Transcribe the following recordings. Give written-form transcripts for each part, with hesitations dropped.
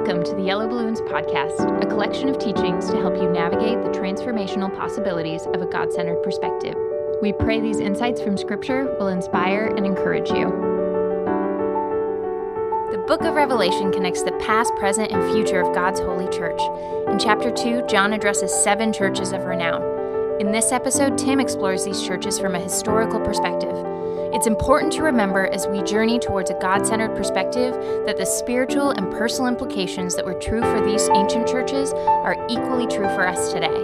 Welcome to the Yellow Balloons Podcast, a collection of teachings to help you navigate the transformational possibilities of a God-centered perspective. We pray these insights from Scripture will inspire and encourage you. The book of Revelation connects the past, present, and future of God's holy church. In chapter 2, John addresses 7 churches of renown. In this episode, Tim explores these churches from a historical perspective. It's important to remember as we journey towards a God-centered perspective that the spiritual and personal implications that were true for these ancient churches are equally true for us today.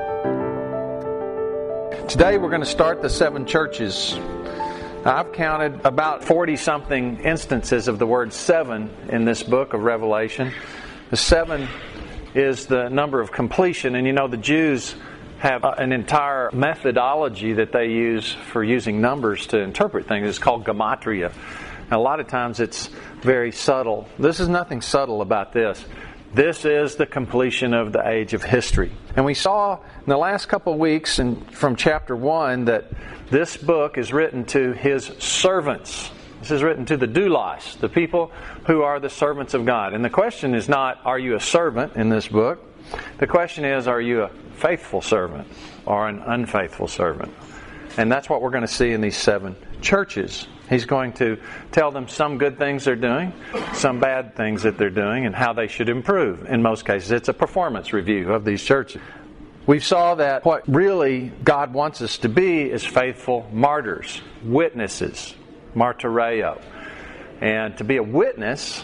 Today we're going to start the 7 churches. I've counted about 40-something instances of the word 7 in this book of Revelation. The 7 is the number of completion, and you know the Jews have an entire methodology that they use for using numbers to interpret things. It's called gematria. And a lot of times it's very subtle. This is nothing subtle about this. This is the completion of the age of history. And we saw in the last couple of weeks from chapter 1 that this book is written to his servants. This is written to the doulos, the people who are the servants of God. And the question is not, are you a servant in this book? The question is, are you a faithful servant or an unfaithful servant? And that's what we're going to see in these 7 churches. He's going to tell them some good things they're doing, some bad things that they're doing, and how they should improve. In most cases, it's a performance review of these churches. We saw that what really God wants us to be is faithful martyrs, witnesses, martyreo. And to be a witness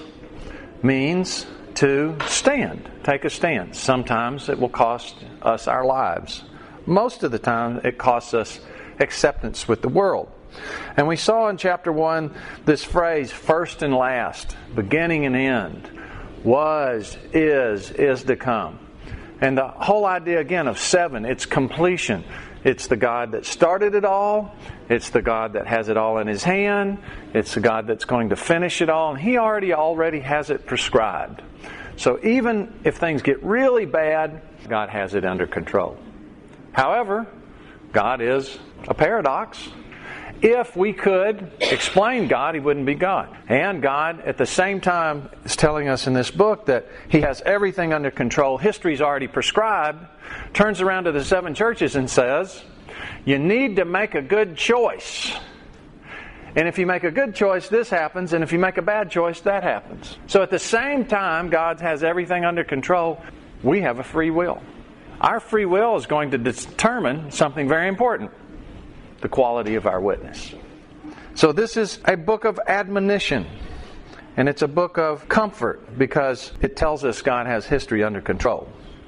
means to stand, take a stand. Sometimes it will cost us our lives. Most of the time it costs us acceptance with the world. And we saw in chapter 1 this phrase, first and last, beginning and end, was, is to come. And the whole idea again of 7, it's completion. It's the God that started it all. It's the God that has it all in His hand. It's the God that's going to finish it all. And He already has it prescribed. So even if things get really bad, God has it under control. However, God is a paradox. If we could explain God, He wouldn't be God. And God, at the same time, is telling us in this book that He has everything under control. History's already prescribed. Turns around to the 7 churches and says, you need to make a good choice. And if you make a good choice, this happens. And if you make a bad choice, that happens. So at the same time, God has everything under control. We have a free will. Our free will is going to determine something very important. The quality of our witness. So this is a book of admonition. And it's a book of comfort because it tells us God has history under control.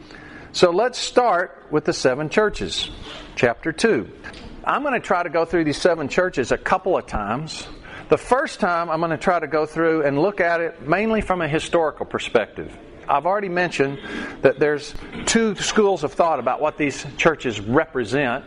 So let's start with the 7 churches. Chapter 2. I'm going to try to go through these 7 churches a couple of times. The first time I'm going to try to go through and look at it mainly from a historical perspective. I've already mentioned that there's 2 schools of thought about what these churches represent.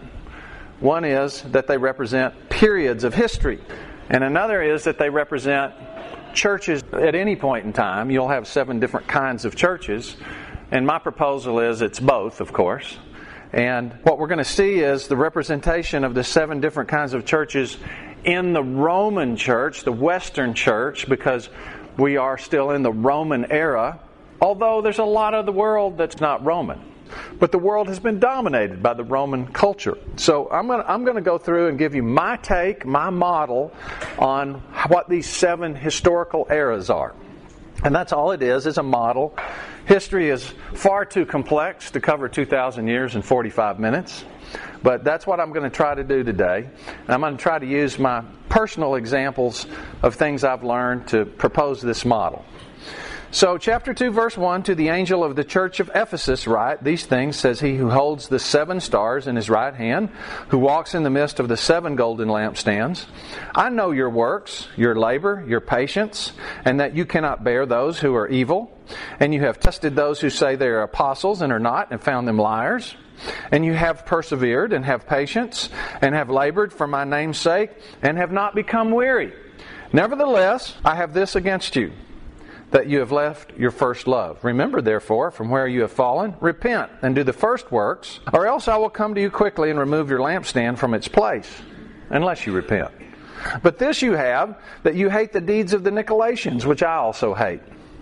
One is that they represent periods of history. And another is that they represent churches at any point in time. You'll have 7 different kinds of churches. And my proposal is it's both, of course. And what we're going to see is the representation of the 7 different kinds of churches in the Roman church, the Western church, because we are still in the Roman era, although there's a lot of the world that's not Roman. But the world has been dominated by the Roman culture. So I'm going to go through and give you my take, my model on what these 7 historical eras are. And that's all it is a model. History is far too complex to cover 2,000 years in 45 minutes. But that's what I'm going to try to do today. And I'm going to try to use my personal examples of things I've learned to propose this model. So, chapter 2, verse 1, to the angel of the church of Ephesus write, these things says he who holds the 7 stars in his right hand, who walks in the midst of the 7 golden lampstands. I know your works, your labor, your patience, and that you cannot bear those who are evil. And you have tested those who say they are apostles and are not, and found them liars. And you have persevered and have patience, and have labored for my name's sake, and have not become weary. Nevertheless, I have this against you, that you have left your first love. Remember, therefore, from where you have fallen, repent and do the first works, or else I will come to you quickly and remove your lampstand from its place, unless you repent. But this you have, that you hate the deeds of the Nicolaitans, which I also hate.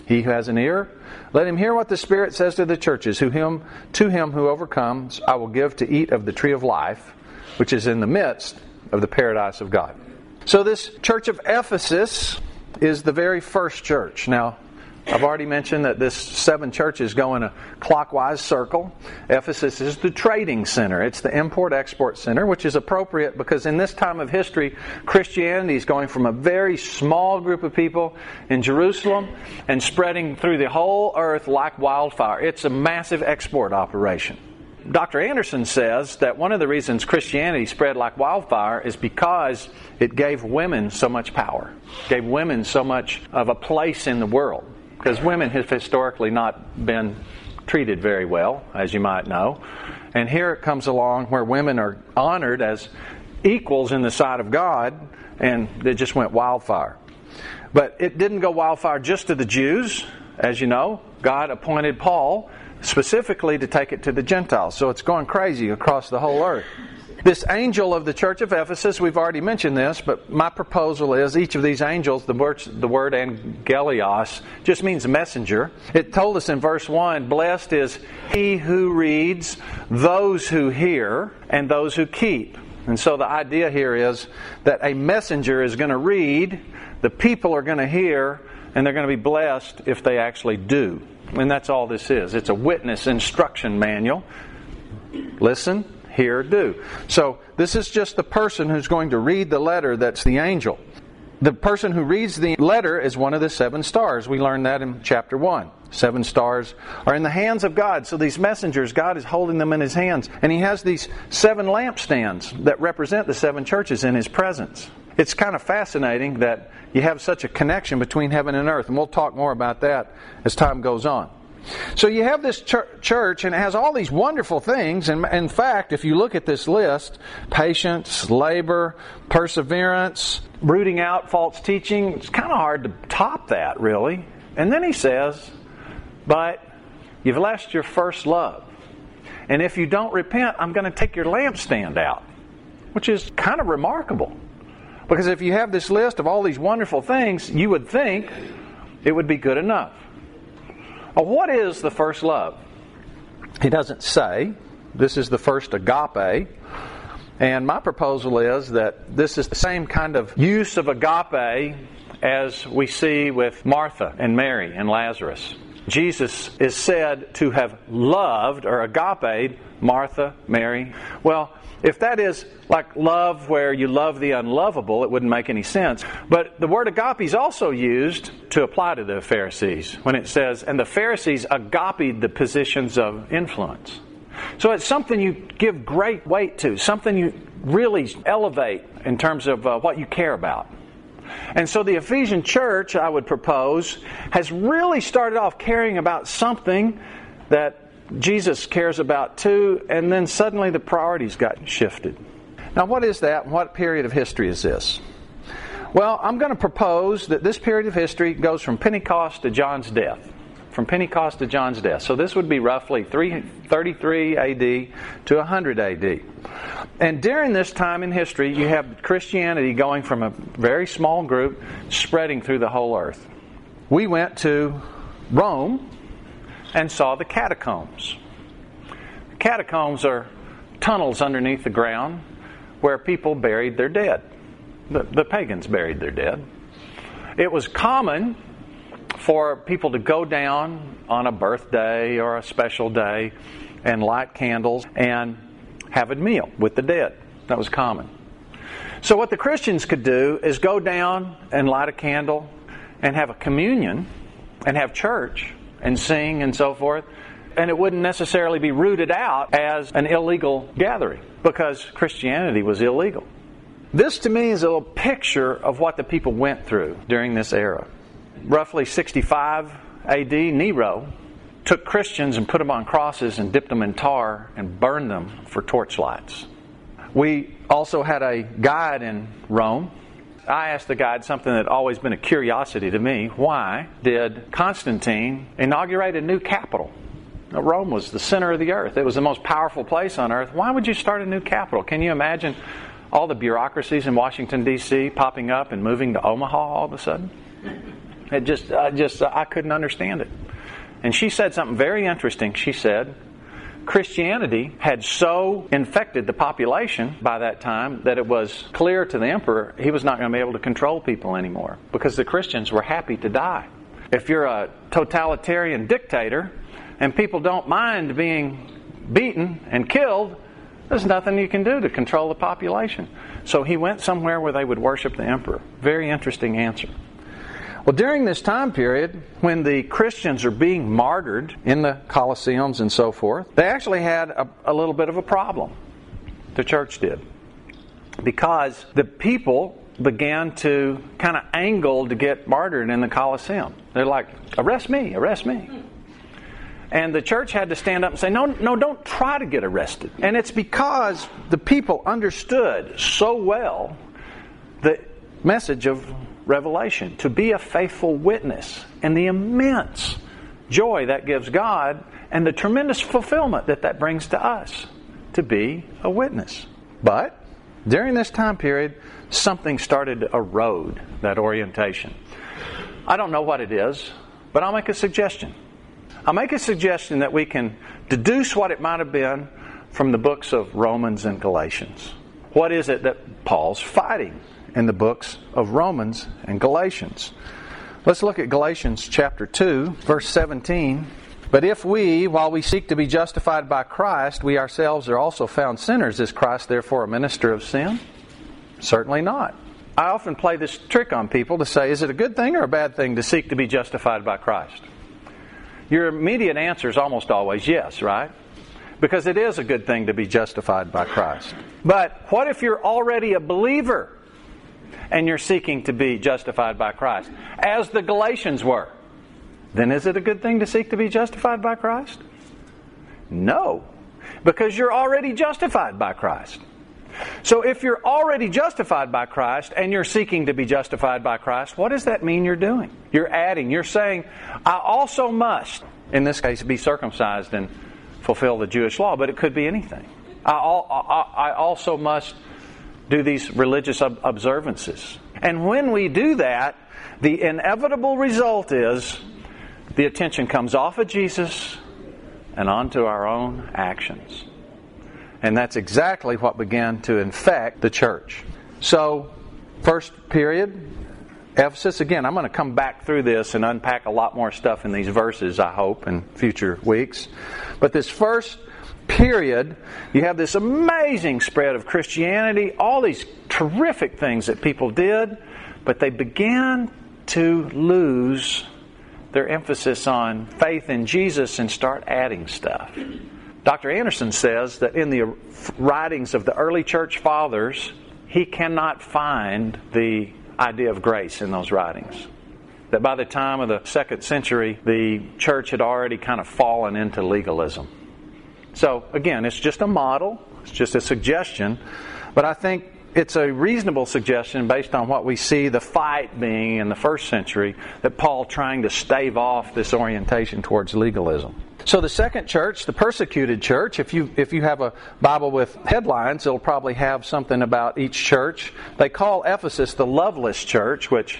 He who has an ear, let him hear what the Spirit says to the churches. To him who overcomes, I will give to eat of the tree of life, which is in the midst of the paradise of God. So this church of Ephesus is the very first church. Now, I've already mentioned that this 7 churches go in a clockwise circle. Ephesus is the trading center. It's the import-export center, which is appropriate because in this time of history, Christianity is going from a very small group of people in Jerusalem and spreading through the whole earth like wildfire. It's a massive export operation. Dr. Anderson says that one of the reasons Christianity spread like wildfire is because it gave women so much power, gave women so much of a place in the world. Because women have historically not been treated very well, as you might know. And here it comes along where women are honored as equals in the sight of God, and it just went wildfire. But it didn't go wildfire just to the Jews. As you know, God appointed Paul specifically to take it to the Gentiles. So it's going crazy across the whole earth. This angel of the church of Ephesus, we've already mentioned this, but my proposal is each of these angels, the word angelios, just means messenger. It told us in verse 1, blessed is he who reads, those who hear, and those who keep. And so the idea here is that a messenger is going to read, the people are going to hear, and they're going to be blessed if they actually do. And that's all this is. It's a witness instruction manual. Listen, hear, do. So this is just the person who's going to read the letter that's the angel. The person who reads the letter is one of the 7 stars. We learned that in chapter 1. 7 stars are in the hands of God. So these messengers, God is holding them in His hands. And He has these 7 lampstands that represent the 7 churches in His presence. It's kind of fascinating that you have such a connection between heaven and earth. And we'll talk more about that as time goes on. So you have this church, and it has all these wonderful things. And in fact, if you look at this list, patience, labor, perseverance, rooting out false teaching, it's kind of hard to top that, really. And then he says, but you've left your first love. And if you don't repent, I'm going to take your lampstand out. Which is kind of remarkable. Because if you have this list of all these wonderful things, you would think it would be good enough. Well, what is the first love? He doesn't say. This is the first agape. And my proposal is that this is the same kind of use of agape as we see with Martha and Mary and Lazarus. Jesus is said to have loved or agaped Martha, Mary. Well, if that is like love where you love the unlovable, it wouldn't make any sense. But the word agape is also used to apply to the Pharisees when it says, and the Pharisees agapied the positions of influence. So it's something you give great weight to, something you really elevate in terms of what you care about. And so the Ephesian church, I would propose, has really started off caring about something that Jesus cares about too, and then suddenly the priorities got shifted. Now what is that, and what period of history is this? Well, I'm going to propose that this period of history goes from Pentecost to John's death. From Pentecost to John's death. So this would be roughly 33 AD to 100 AD. And during this time in history, you have Christianity going from a very small group spreading through the whole earth. We went to Rome and saw the catacombs. The catacombs are tunnels underneath the ground where people buried their dead. The pagans buried their dead. It was common for people to go down on a birthday or a special day and light candles and have a meal with the dead. That was common. So what the Christians could do is go down and light a candle and have a communion and have church and sing and so forth. And it wouldn't necessarily be rooted out as an illegal gathering because Christianity was illegal. This to me is a little picture of what the people went through during this era. Roughly 65 AD, Nero took Christians and put them on crosses and dipped them in tar and burned them for torchlights. We also had a guide in Rome. I asked the guide something that had always been a curiosity to me. Why did Constantine inaugurate a new capital? Now, Rome was the center of the earth. It was the most powerful place on earth. Why would you start a new capital? Can you imagine all the bureaucracies in Washington, D.C. popping up and moving to Omaha all of a sudden? I couldn't understand it. And she said something very interesting. She said, Christianity had so infected the population by that time that it was clear to the emperor he was not going to be able to control people anymore because the Christians were happy to die. If you're a totalitarian dictator and people don't mind being beaten and killed, there's nothing you can do to control the population. So he went somewhere where they would worship the emperor. Very interesting answer. Well, during this time period, when the Christians are being martyred in the Colosseums and so forth, they actually had a little bit of a problem. The church did. Because the people began to kind of angle to get martyred in the Colosseum. They're like, arrest me, arrest me. And the church had to stand up and say, no, don't try to get arrested. And it's because the people understood so well the message of Revelation, to be a faithful witness, and the immense joy that gives God, and the tremendous fulfillment that brings to us to be a witness. But during this time period, something started to erode that orientation. I don't know what it is, but I'll make a suggestion. I'll make a suggestion that we can deduce what it might have been from the books of Romans and Galatians. What is it that Paul's fighting in the books of Romans and Galatians? Let's look at Galatians chapter 2, verse 17. But if we, while we seek to be justified by Christ, we ourselves are also found sinners, is Christ therefore a minister of sin? Certainly not. I often play this trick on people to say, is it a good thing or a bad thing to seek to be justified by Christ? Your immediate answer is almost always yes, right? Because it is a good thing to be justified by Christ. But what if you're already a believer and you're seeking to be justified by Christ, as the Galatians were? Then is it a good thing to seek to be justified by Christ? No, because you're already justified by Christ. So if you're already justified by Christ and you're seeking to be justified by Christ, what does that mean you're doing? You're adding, you're saying, I also must, in this case, be circumcised and fulfill the Jewish law, but it could be anything. I also must do these religious observances. And when we do that, the inevitable result is the attention comes off of Jesus and onto our own actions. And that's exactly what began to infect the church. So, first period, Ephesus. Again, I'm going to come back through this and unpack a lot more stuff in these verses, I hope, in future weeks. But this first period, you have this amazing spread of Christianity, all these terrific things that people did, but they began to lose their emphasis on faith in Jesus and start adding stuff. Dr. Anderson says that in the writings of the early church fathers, he cannot find the idea of grace in those writings. That by the time of the 2nd century, the church had already kind of fallen into legalism. So, again, it's just a model, it's just a suggestion, but I think it's a reasonable suggestion based on what we see the fight being in the 1st century, that Paul trying to stave off this orientation towards legalism. So the second church, the persecuted church, if you have a Bible with headlines, it'll probably have something about each church. They call Ephesus the loveless church, which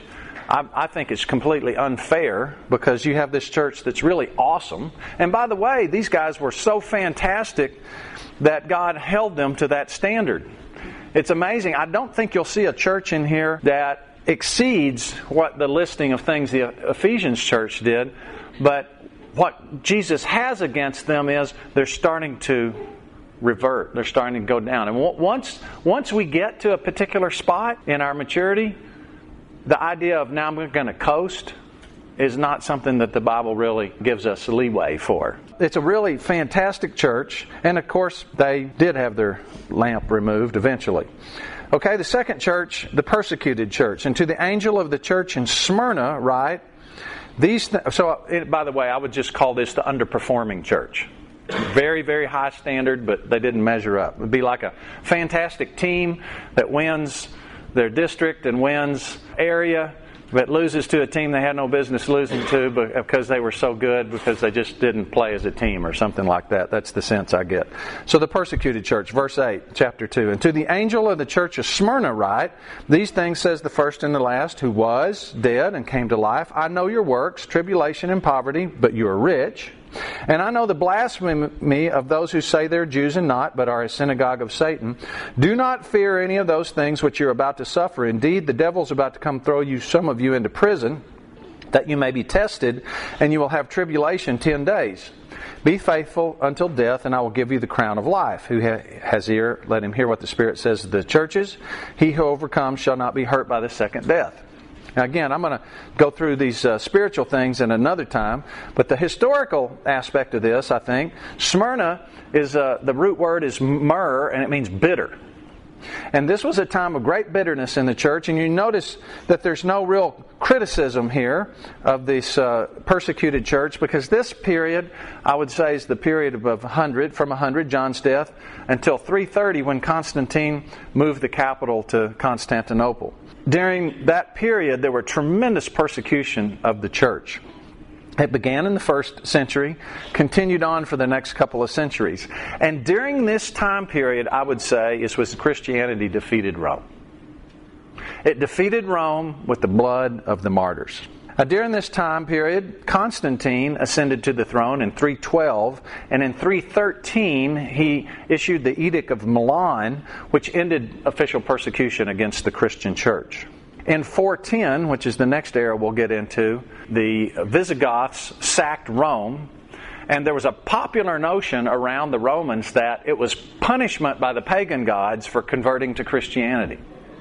I think is completely unfair, because you have this church that's really awesome. And by the way, these guys were so fantastic that God held them to that standard. It's amazing. I don't think you'll see a church in here that exceeds what the listing of things the Ephesians church did, but what Jesus has against them is they're starting to revert. They're starting to go down. And once we get to a particular spot in our maturity, the idea of now we're going to coast is not something that the Bible really gives us leeway for. It's a really fantastic church, and of course they did have their lamp removed eventually. Okay, the second church, the persecuted church. And to the angel of the church in Smyrna, right? By the way, I would just call this the underperforming church. Very, very high standard, but they didn't measure up. It would be like a fantastic team that wins their district and wins area, that loses to a team they had no business losing to because they were so good, because they just didn't play as a team or something like that. That's the sense I get. So the persecuted church, verse 8, chapter 2. And to the angel of the church of Smyrna write, these things says the first and the last, who was dead and came to life. I know your works, tribulation and poverty, but you are rich. And I know the blasphemy of those who say they're Jews and not, but are a synagogue of Satan. Do not fear any of those things which you're about to suffer. Indeed, the devil's about to come throw some of you into prison, that you may be tested, and you will have tribulation 10 days. Be faithful until death, and I will give you the crown of life. Who has ear, let him hear what the Spirit says to the churches. He who overcomes shall not be hurt by the second death. Now again, I'm going to go through these spiritual things in another time, but the historical aspect of this, I think, Smyrna is, the root word is myrrh, and it means bitter. And this was a time of great bitterness in the church, and you notice that there's no real criticism here of this persecuted church, because this period, I would say, is the period of 100, from 100, John's death, until 330, when Constantine moved the capital to Constantinople. During that period, there were tremendous persecution of the church. It began in the first century, continued on for the next couple of centuries. And during this time period, I would say, is when Christianity defeated Rome. It defeated Rome with the blood of the martyrs. During this time period, Constantine ascended to the throne in 312, and in 313 he issued the Edict of Milan, which ended official persecution against the Christian church. In 410, which is the next era we'll get into, the Visigoths sacked Rome, and there was a popular notion around the Romans that it was punishment by the pagan gods for converting to Christianity.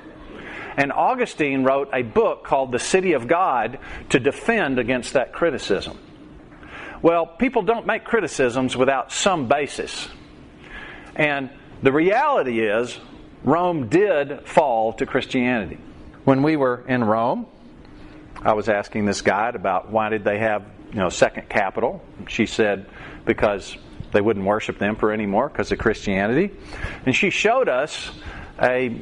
And Augustine wrote a book called The City of God to defend against that criticism. Well, people don't make criticisms without some basis. And the reality is, Rome did fall to Christianity. When we were in Rome, I was asking this guide about why did they have, second capital. She said because they wouldn't worship the emperor anymore because of Christianity. And she showed us a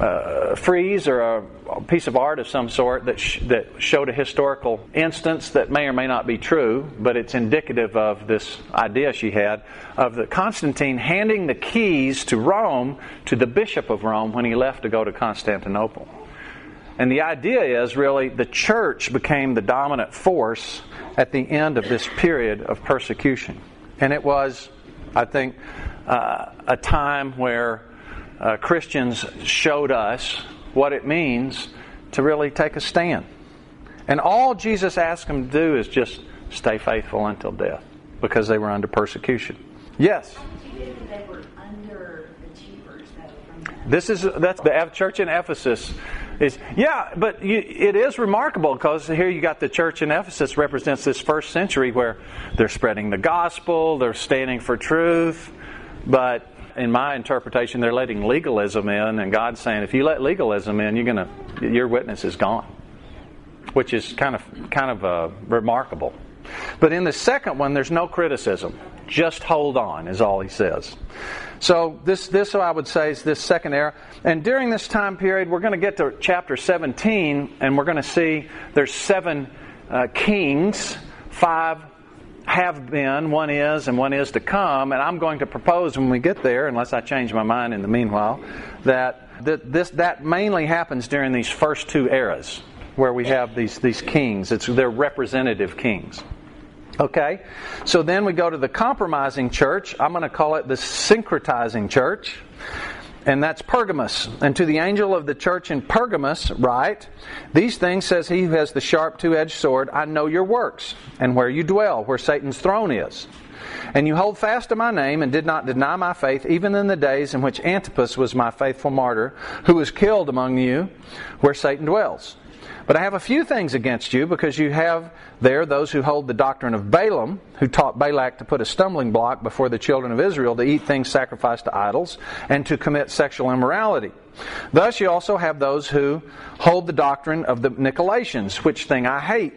frieze or a piece of art of some sort that showed a historical instance that may or may not be true, but it's indicative of this idea she had of the Constantine handing the keys to Rome to the Bishop of Rome when he left to go to Constantinople. And the idea is really the church became the dominant force at the end of this period of persecution. And it was, I think, a time where Christians showed us what it means to really take a stand. And all Jesus asked them to do is just stay faithful until death, because they were under persecution. Yes? They were under achievers. That's the church in Ephesus. But it is remarkable, because here you got the church in Ephesus represents this first century where they're spreading the gospel, they're standing for truth, but in my interpretation, they're letting legalism in, and God's saying, if you let legalism in, your witness is gone, which is kind of remarkable. But in the second one, there's no criticism. Just hold on, is all he says. So this I would say is this second era. And during this time period, we're going to get to chapter 17, and we're going to see there's 7 kings, 5 have been, 1 is, and 1 is to come. And I'm going to propose when we get there, unless I change my mind in the meanwhile, that mainly happens during these first 2 eras where we have these kings. They're representative kings. Okay, so then we go to the compromising church. I'm going to call it the syncretizing church. And that's Pergamos. And to the angel of the church in Pergamos write, these things says he who has the sharp 2-edged sword, I know your works, and where you dwell, where Satan's throne is. And you hold fast to my name, and did not deny my faith, even in the days in which Antipas was my faithful martyr, who was killed among you, where Satan dwells. But I have a few things against you, because you have there those who hold the doctrine of Balaam, who taught Balak to put a stumbling block before the children of Israel to eat things sacrificed to idols and to commit sexual immorality. Thus you also have those who hold the doctrine of the Nicolaitans, which thing I hate.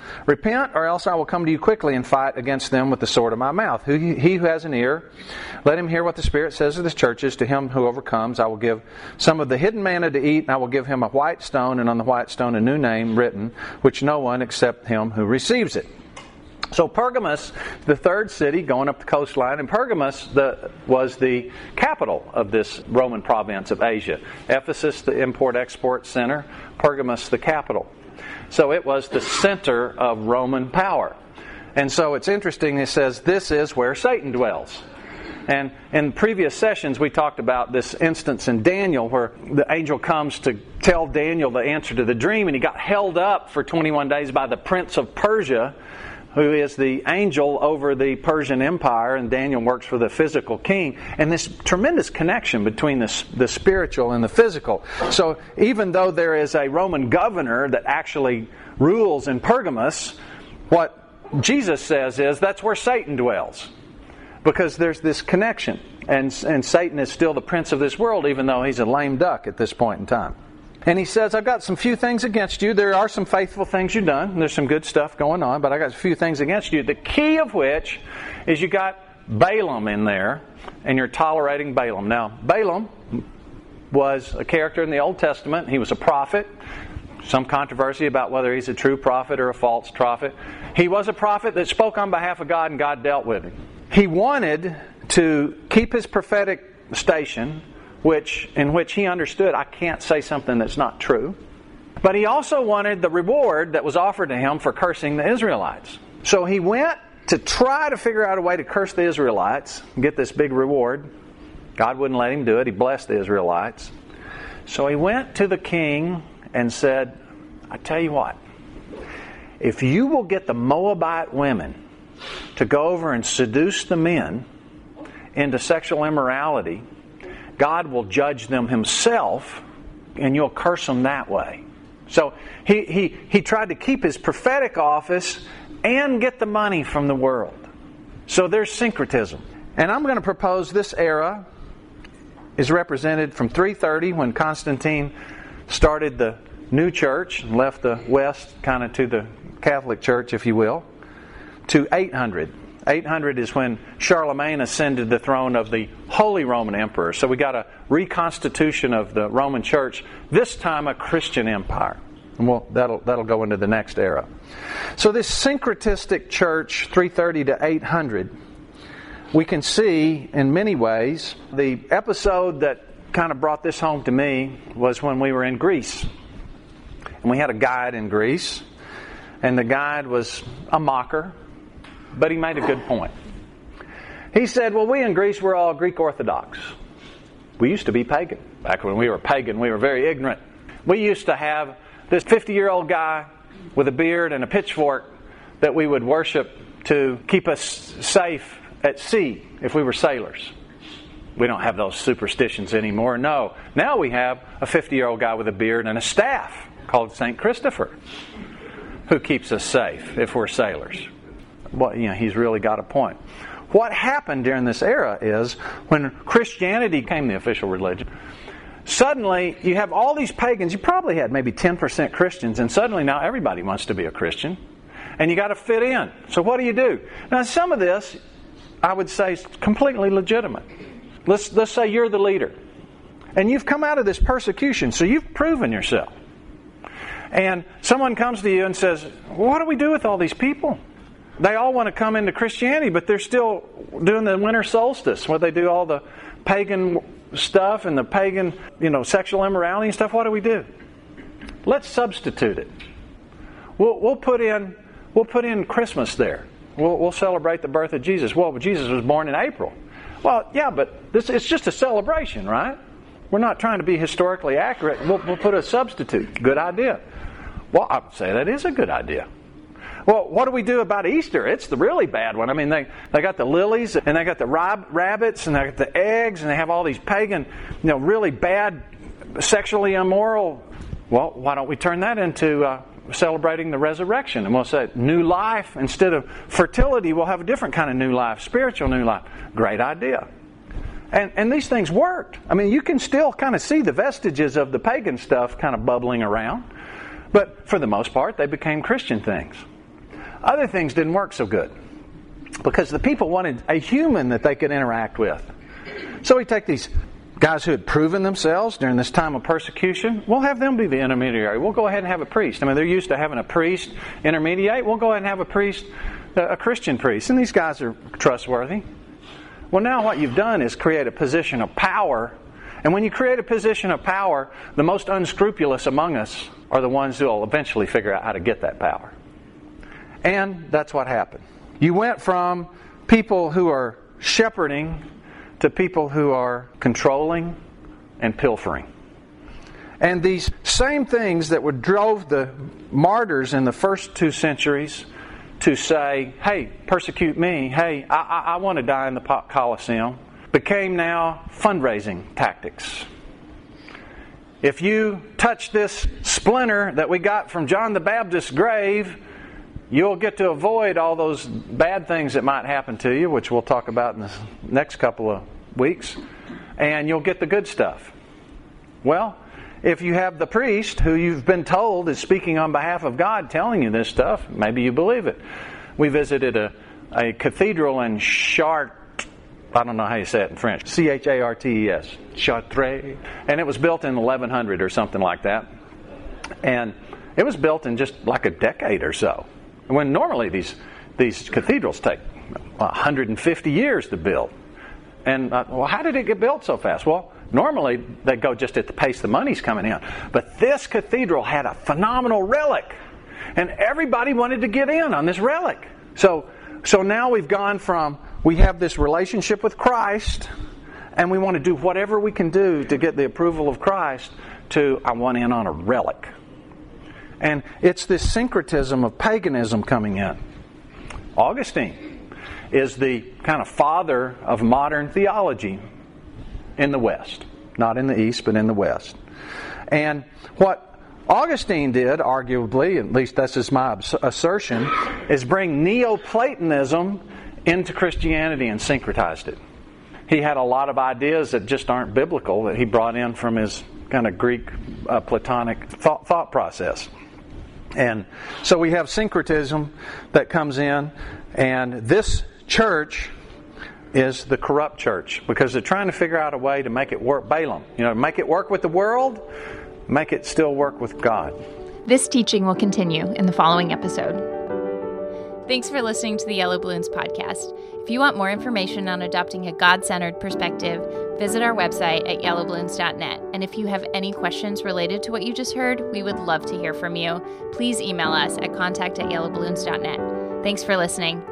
Repent, or else I will come to you quickly and fight against them with the sword of my mouth. He who has an ear, let him hear what the Spirit says to the churches. To him who overcomes, I will give some of the hidden manna to eat, and I will give him a white stone, and on the white stone a new name written, which no one except him who receives it. So Pergamos, the third city going up the coastline, and Pergamos was the capital of this Roman province of Asia. Ephesus, the import-export center. Pergamos, the capital. So it was the center of Roman power. And so it's interesting, it says, this is where Satan dwells. And in previous sessions we talked about this instance in Daniel where the angel comes to tell Daniel the answer to the dream, and he got held up for 21 days by the prince of Persia, who is the angel over the Persian Empire, and Daniel works for the physical king. And this tremendous connection between the spiritual and the physical. So even though there is a Roman governor that actually rules in Pergamos, what Jesus says is that's where Satan dwells. Because there's this connection. And Satan is still the prince of this world, even though he's a lame duck at this point in time. And he says, I've got some few things against you. There are some faithful things you've done. There's some good stuff going on, but I got a few things against you. The key of which is you got Balaam in there, and you're tolerating Balaam. Now, Balaam was a character in the Old Testament. He was a prophet. Some controversy about whether he's a true prophet or a false prophet. He was a prophet that spoke on behalf of God, and God dealt with him. He wanted to keep his prophetic station, in which he understood, I can't say something that's not true. But he also wanted the reward that was offered to him for cursing the Israelites. So he went to try to figure out a way to curse the Israelites and get this big reward. God wouldn't let him do it. He blessed the Israelites. So he went to the king and said, I tell you what, if you will get the Moabite women to go over and seduce the men into sexual immorality, God will judge them himself, and you'll curse them that way. So he tried to keep his prophetic office and get the money from the world. So there's syncretism. And I'm going to propose this era is represented from 330, when Constantine started the new church and left the West kind of to the Catholic Church, if you will, to 800. 800 is when Charlemagne ascended the throne of the Holy Roman Emperor. So we got a reconstitution of the Roman Church, this time a Christian empire. And that'll go into the next era. So this syncretistic church, 330 to 800, we can see in many ways. The episode that kind of brought this home to me was when we were in Greece. And we had a guide in Greece. And the guide was a mocker. But he made a good point. He said, well, we in Greece, we're all Greek Orthodox. We used to be pagan. Back when we were pagan, we were very ignorant. We used to have this 50-year-old guy with a beard and a pitchfork that we would worship to keep us safe at sea if we were sailors. We don't have those superstitions anymore. No. Now we have a 50-year-old guy with a beard and a staff called St. Christopher who keeps us safe if we're sailors. Well, he's really got a point. What happened during this era is when Christianity became the official religion, suddenly you have all these pagans. You probably had maybe 10% Christians, and suddenly now everybody wants to be a Christian. And you got to fit in. So what do? Now some of this, I would say, is completely legitimate. Let's say you're the leader. And you've come out of this persecution, so you've proven yourself. And someone comes to you and says, well, what do we do with all these people? They all want to come into Christianity, but they're still doing the winter solstice, where they do all the pagan stuff and the pagan, sexual immorality and stuff. What do? Let's substitute it. We'll put in Christmas there. We'll celebrate the birth of Jesus. Well, Jesus was born in April. Well, yeah, but it's just a celebration, right? We're not trying to be historically accurate. We'll put a substitute. Good idea. Well, I would say that is a good idea. Well, what do we do about Easter? It's the really bad one. I mean, they got the lilies, and they got the rabbits, and they got the eggs, and they have all these pagan, really bad, sexually immoral. Well, why don't we turn that into celebrating the resurrection? And we'll say new life. Instead of fertility, we'll have a different kind of new life, spiritual new life. Great idea. And these things worked. I mean, you can still kind of see the vestiges of the pagan stuff kind of bubbling around. But for the most part, they became Christian things. other things didn't work so good because the people wanted a human that they could interact with. So we take these guys who had proven themselves during this time of persecution. We'll have them be the intermediary. We'll go ahead and have a priest. I mean, they're used to having a priest intermediate. We'll go ahead and have a priest, a Christian priest. And these guys are trustworthy. Well, now what you've done is create a position of power. And when you create a position of power, the most unscrupulous among us are the ones who will eventually figure out how to get that power. And that's what happened. You went from people who are shepherding to people who are controlling and pilfering. And these same things that drove the martyrs in the first 2 centuries to say, hey, persecute me, hey, I want to die in the Colosseum, became now fundraising tactics. If you touch this splinter that we got from John the Baptist's grave, you'll get to avoid all those bad things that might happen to you, which we'll talk about in the next couple of weeks, and you'll get the good stuff. Well, if you have the priest who you've been told is speaking on behalf of God telling you this stuff, maybe you believe it. We visited a cathedral in Chartres, I don't know how you say it in French, Chartres, Chartres, and it was built in 1100 or something like that. And it was built in just like a decade or so. When normally these cathedrals take 150 years to build. And, well, how did it get built so fast? Well, normally they go just at the pace the money's coming in. But this cathedral had a phenomenal relic. And everybody wanted to get in on this relic. So now we've gone from, we have this relationship with Christ, and we want to do whatever we can do to get the approval of Christ, to, I want in on a relic. And it's this syncretism of paganism coming in. Augustine is the kind of father of modern theology in the West. Not in the East, but in the West. And what Augustine did, arguably, at least this is my assertion, is bring Neoplatonism into Christianity and syncretized it. He had a lot of ideas that just aren't biblical that he brought in from his kind of Greek Platonic thought process. And so we have syncretism that comes in, and this church is the corrupt church because they're trying to figure out a way to make it work. Balaam, make it work with the world, make it still work with God. This teaching will continue in the following episode. Thanks for listening to the Yellow Balloons podcast. If you want more information on adopting a God-centered perspective, visit our website at yellowballoons.net. And if you have any questions related to what you just heard, we would love to hear from you. Please email us at contact@yellowballoons.net. Thanks for listening.